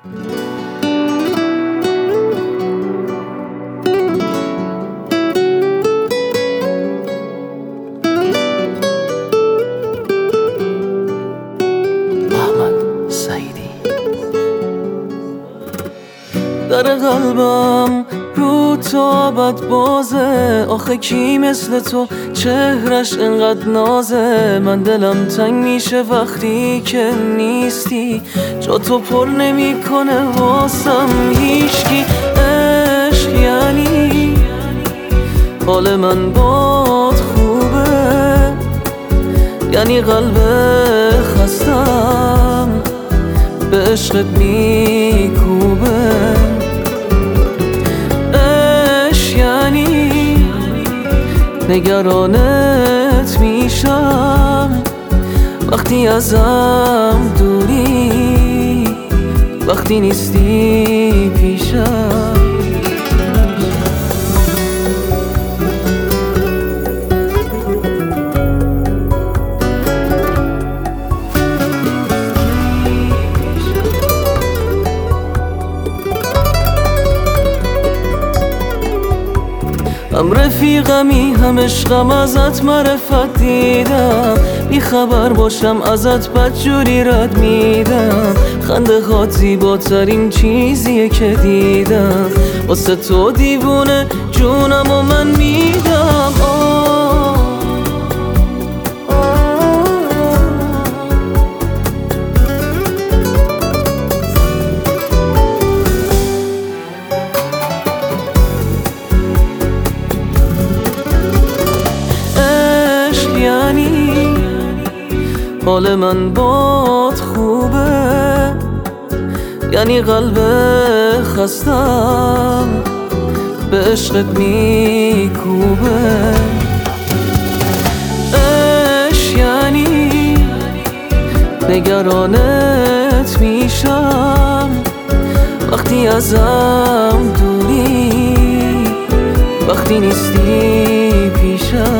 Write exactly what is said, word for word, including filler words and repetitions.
در قلبم رو تا بد بازه، آخه کی مثل تو چهرش انقدر نازه. من دلم تنگ میشه وقتی که نیستی، جا تو پر نمیکنه واسم هیچکی. عشق یعنی حال من باد خوبه، یعنی قلب خستم به عشقت میکوبه. نگرانت میشم وقتی ازم دوری، وقتی نیستی پیشم. هم رفیقمی هم عشقم، ازت معرفت دیدم، بی خبر باشم ازت بدجوری رد میدم. خنده هات زیباترین چیزیه که دیدم، واسه تو دیوونه جونم و من میدم. حال من باد خوبه، یعنی قلب خستم به عشقت میکوبه. عشق یعنی نگرانت میشم وقتی ازم دوری، وقتی نیستی پیشم.